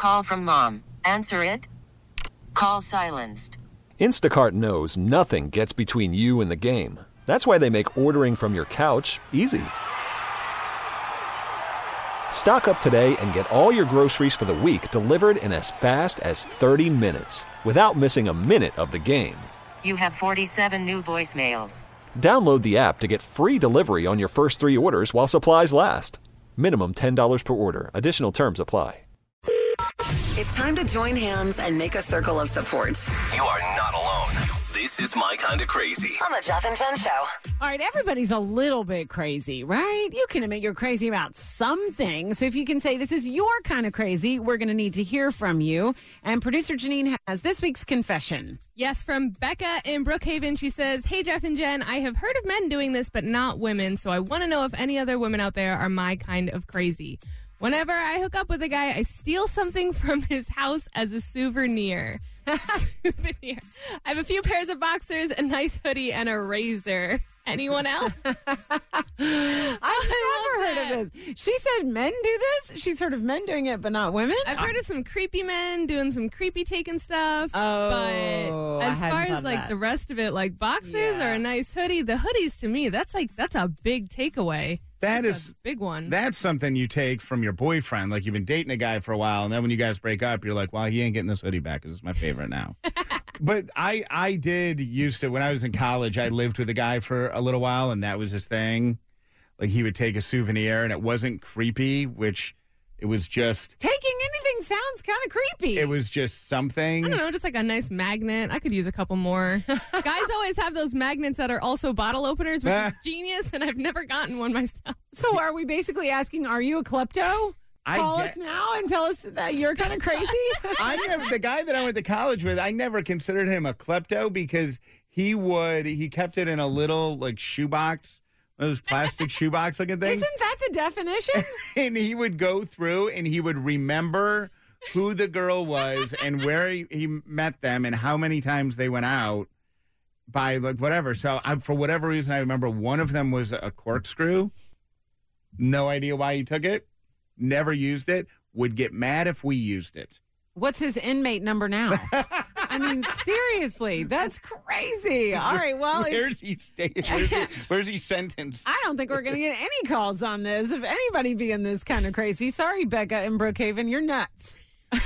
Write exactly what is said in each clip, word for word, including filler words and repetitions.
Call from mom. Answer it. Call silenced. Instacart knows nothing gets between you and the game. That's why they make ordering from your couch easy. Stock up today and get all your groceries for the week delivered in as fast as thirty minutes without missing a minute of the game. You have forty-seven new voicemails. Download the app to get free delivery on your first three orders while supplies last. Minimum ten dollars per order. Additional terms apply. It's time to join hands and make a circle of support. You are not alone. This is My Kinda Crazy On the Jeff and Jen Show. All right, everybody's a little bit crazy, right? You can admit you're crazy about something. So if you can say this is your kind of crazy, we're going to need to hear from you. And producer Janine has this week's confession. Yes, from Becca in Brookhaven. She says, hey, Jeff and Jen, I have heard of men doing this, but not women. So I want to know if any other women out there are my kind of crazy. Whenever I hook up with a guy, I steal something from his house as a souvenir. souvenir. I have a few pairs of boxers, a nice hoodie, and a razor. Anyone else? I've never heard of this. She said men do this? She's heard of men doing it, but not women? I've heard of some creepy men doing some creepy taking stuff. Oh, but as I far hadn't as thought like that. the rest of it, like boxers Yeah. or a nice hoodie, the hoodies to me, that's like, that's a big takeaway. That That's is a big one. That's something you take from your boyfriend. Like, you've been dating a guy for a while, and then when you guys break up, you're like, well, he ain't getting this hoodie back because it's my favorite now. But I, I did used to, when I was in college, I lived with a guy for a little while, and that was his thing. Like, he would take a souvenir, and it wasn't creepy, which it was just... Taking anything sounds kind of creepy. It was just something. I don't know, just like a nice magnet. I could use a couple more. Guys always have those magnets that are also bottle openers, which is genius, and I've never gotten one myself. So are we basically asking, are you a klepto? I Call get- us now and tell us that you're kind of crazy? I never, the guy that I went to college with, I never considered him a klepto because he would, he kept it in a little like shoebox, one of those plastic shoebox looking things. Isn't that the definition? And he would go through and he would remember who the girl was and where he, he met them and how many times they went out by like whatever. So I, for whatever reason, I remember one of them was a corkscrew. No idea why he took it. Never used it. Would get mad if we used it. What's his inmate number now? I mean, seriously, that's crazy. All right, well, if- Where's he staying? Where's he, where's he sentenced? I don't think we're going to get any calls on this. If anybody being this kind of crazy, sorry, Becca in Brookhaven, you're nuts.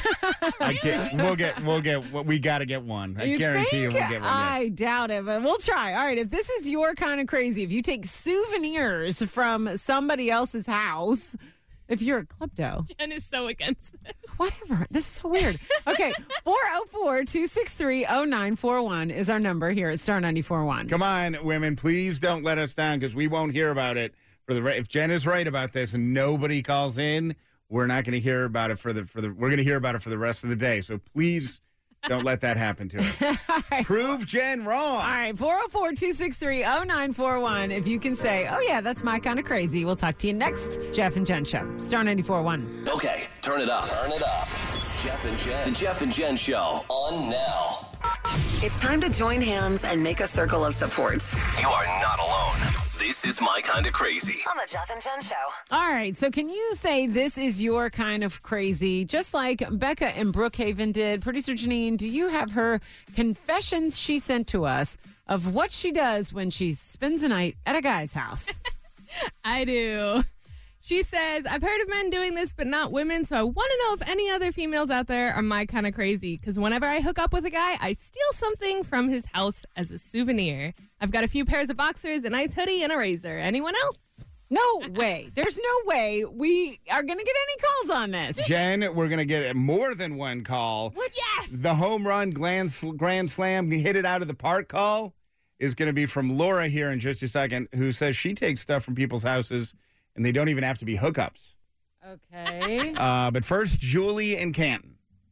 I get, we'll get, we'll get, we got to get one. I You guarantee you think? we'll get one. I Yes. doubt it, but we'll try. All right, if this is your kind of crazy, if you take souvenirs from somebody else's house, if you're a klepto. Jen is so against it. Whatever. This is so weird. Okay, four oh four, two six three, oh nine four one is our number here at Star ninety-four point one. Come on, women, please don't let us down because we won't hear about it. For the If Jen is right about this and nobody calls in, we're not going to hear about it for the for the. We're going to hear about it for the rest of the day. So please don't let that happen to us. All right. Prove Jen wrong. All right, four oh four, two six three, oh nine four one. If you can say, oh, yeah, that's my kind of crazy. We'll talk to you next. Jeff and Jen Show, Star ninety-four point one. Okay, turn it up. Turn it up. Jeff and Jen. The Jeff and Jen Show on now. It's time to join hands and make a circle of support. You are not alone. This is My Kinda Crazy. On the Jeff and Jen Show. All right, so can you say this is your kind of crazy, just like Becca in Brookhaven did? Producer Janine, do you have her confessions she sent to us of what she does when she spends the night at a guy's house? I do. She says, I've heard of men doing this, but not women, so I want to know if any other females out there are my kind of crazy. Because whenever I hook up with a guy, I steal something from his house as a souvenir. I've got a few pairs of boxers, a nice hoodie, and a razor. Anyone else? No way. There's no way we are going to get any calls on this. Jen, we're going to get more than one call. What? Yes! The home run grand, grand slam, hit it out of the park call is going to be from Laura here in just a second, who says she takes stuff from people's houses and they don't even have to be hookups. Okay. Uh, but first, Julie in Canton.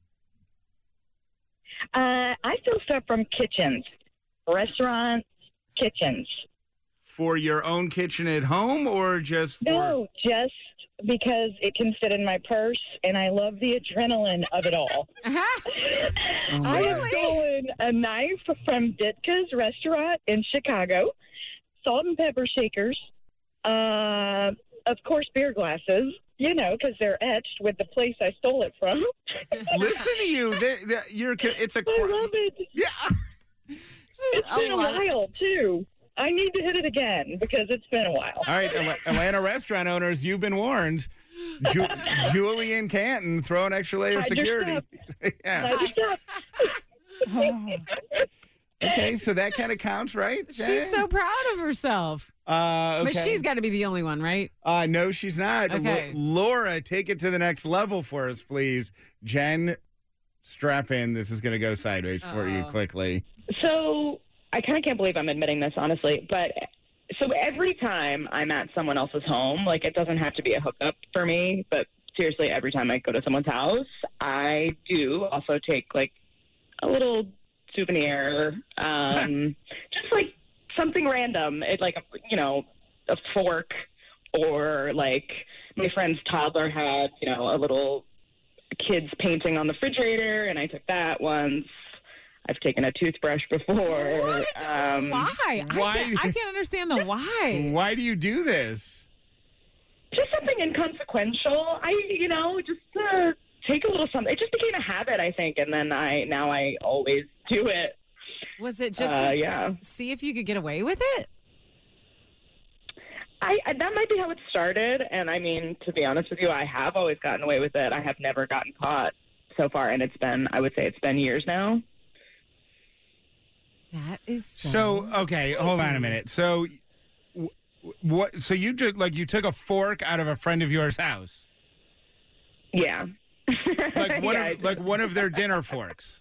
Uh, I steal stuff from kitchens, restaurants, kitchens. For your own kitchen at home or just for... No, just because it can fit in my purse, and I love the adrenaline of it all. I have stolen a knife from Ditka's restaurant in Chicago, salt and pepper shakers, uh, of course, beer glasses. You know, because they're etched with the place I stole it from. Listen to you. The, the, you're. It's a. I love it. Yeah. It's been a while too. I need to hit it again because it's been a while. All right, Atlanta restaurant owners, you've been warned. Ju- Julian Canton, throw an extra layer of security. Yeah. Oh. Okay, so that kind of counts, right? She's so proud of herself. Uh, okay. But she's got to be the only one, right? Uh, no, she's not. Okay. L- Laura, take it to the next level for us, please. Jen, strap in. This is going to go sideways Uh-oh. for you quickly. So I kind of can't believe I'm admitting this, honestly. But so every time I'm at someone else's home, like it doesn't have to be a hookup for me, but seriously, every time I go to someone's house, I do also take like a little souvenir, um, just like something random. It like, you know, a fork or like my friend's toddler had, you know, a little kid's painting on the refrigerator, and I took that once. I've taken a toothbrush before. What? Um, why? why? I can't, I can't understand the why. Why do you do this? Just something inconsequential. I, you know, just uh, take a little something. It just became a habit, I think, and then I now I always do it. Was it just uh, to yeah. see if you could get away with it? I, I that might be how it started, and I mean, to be honest with you, I have always gotten away with it. I have never gotten caught so far, and it's been, I would say, it's been years now. That is so. So okay, crazy. hold on a minute. So, w- what? So you just like you took a fork out of a friend of yours' house? Yeah. Like one yeah, of like one of their dinner forks.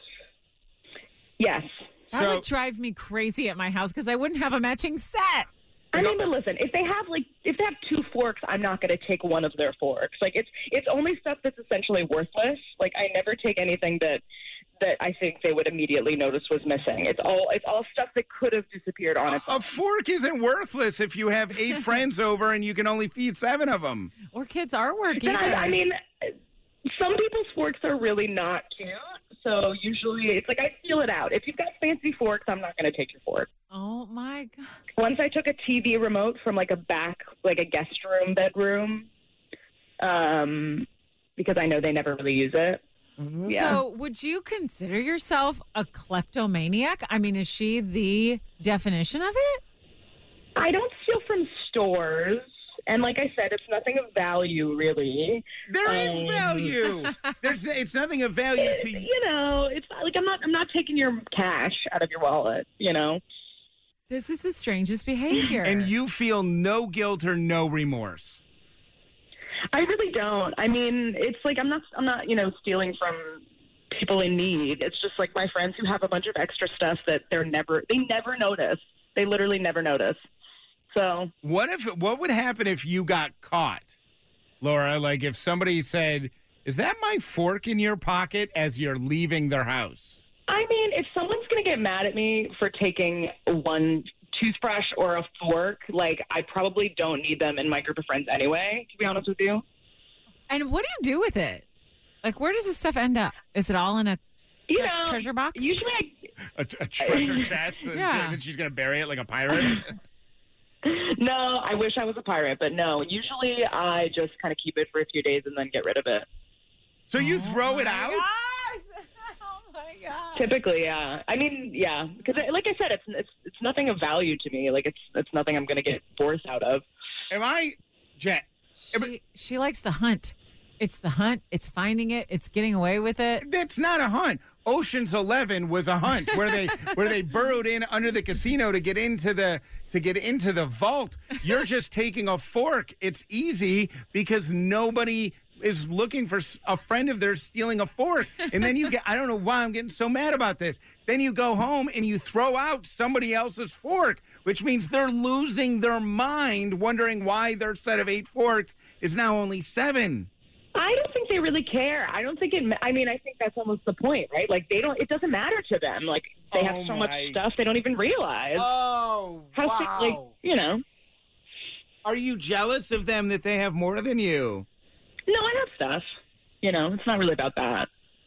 Yes. That So would drive me crazy at my house because I wouldn't have a matching set. I mean, but listen, if they have like if they have two forks, I'm not going to take one of their forks. Like it's it's only stuff that's essentially worthless. Like I never take anything that that I think they would immediately notice was missing. It's all it's all stuff that could have disappeared on its a, a fork isn't worthless if you have eight friends over and you can only feed seven of them. Or kids are working. I, I mean, some people's forks are really not cute. So usually it's like I feel it out. If you've got fancy forks, I'm not going to take your fork. Oh, my God. Once I took a T V remote from like a back, like a guest room bedroom, um, because I know they never really use it. Yeah. So would you consider yourself a kleptomaniac? I mean, is she the definition of it? I don't steal from stores. And like I said, it's nothing of value, really. There um, is value. There's, it's nothing of value to you. You know, it's not, like I'm not, I'm not taking your cash out of your wallet. You know, this is the strangest behavior. And you feel no guilt or no remorse. I really don't. I mean, it's like I'm not, I'm not, you know, stealing from people in need. It's just like my friends who have a bunch of extra stuff that they're never, they never notice. They literally never notice. So what if what would happen if you got caught, Laura? Like if somebody said, "Is that my fork in your pocket?" as you're leaving their house? I mean, if someone's going to get mad at me for taking one toothbrush or a fork, like I probably don't need them in my group of friends anyway, to be honest with you. And what do you do with it? Like, where does this stuff end up? Is it all in a you tre- know, treasure box? Usually I, a, a treasure chest that, yeah. that she's going to bury it like a pirate? No, I wish I was a pirate, but no. Usually I just kind of keep it for a few days and then get rid of it. So you oh throw it my out? Gosh. Oh, my God. Typically, yeah. I mean, yeah. Because like I said, it's, it's it's nothing of value to me. Like, it's it's nothing I'm going to get force out of. Am I, Jen? She, she likes the hunt. It's the hunt. It's finding it. It's getting away with it. That's not a hunt. Ocean's Eleven was a hunt where they where they burrowed in under the casino to get into the to get into the vault. You're just taking a fork. It's easy because nobody is looking for a friend of theirs stealing a fork. And then you get, I don't know why I'm getting so mad about this. Then you go home and you throw out somebody else's fork, which means they're losing their mind wondering why their set of eight forks is now only seven. I don't think they really care. I don't think it, I mean, I think that's almost the point, right? Like, they don't, it doesn't matter to them. Like, they Oh, have so much my- stuff they don't even realize. Oh, How, wow. like, you know. Are you jealous of them that they have more than you? No, I have stuff. You know, it's not really about that.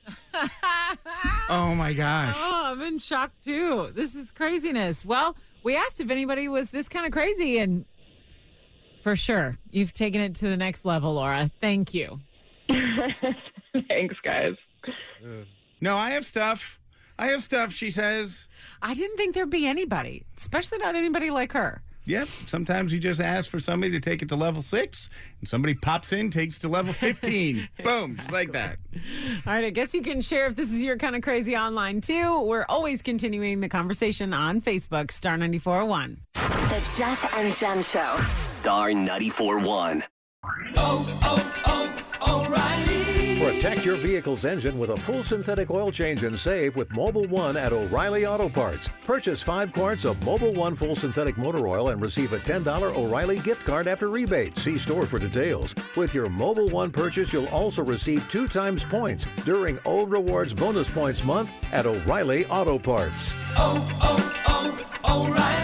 Oh, my gosh. Oh, I'm in shock, too. This is craziness. Well, we asked if anybody was this kind of crazy, and For sure. You've taken it to the next level, Laura. Thank you. Thanks, guys. No, I have stuff. I have stuff, she says. I didn't think there'd be anybody, especially not anybody like her. Yep. Sometimes you just ask for somebody to take it to level six, and somebody pops in, takes it to level fifteen. Boom. Just like that. All right. I guess you can share if this is your kind of crazy online, too. We're always continuing the conversation on Facebook, Star ninety-four point one. The Jeff and Jen Show. Star ninety-four point one. Oh, oh, oh, O'Reilly. Protect your vehicle's engine with a full synthetic oil change and save with Mobil One at O'Reilly Auto Parts. Purchase five quarts of Mobil One full synthetic motor oil and receive a ten dollars O'Reilly gift card after rebate. See store for details. With your Mobil One purchase, you'll also receive two times points during O Rewards Bonus Points Month at O'Reilly Auto Parts. Oh, oh, oh, O'Reilly.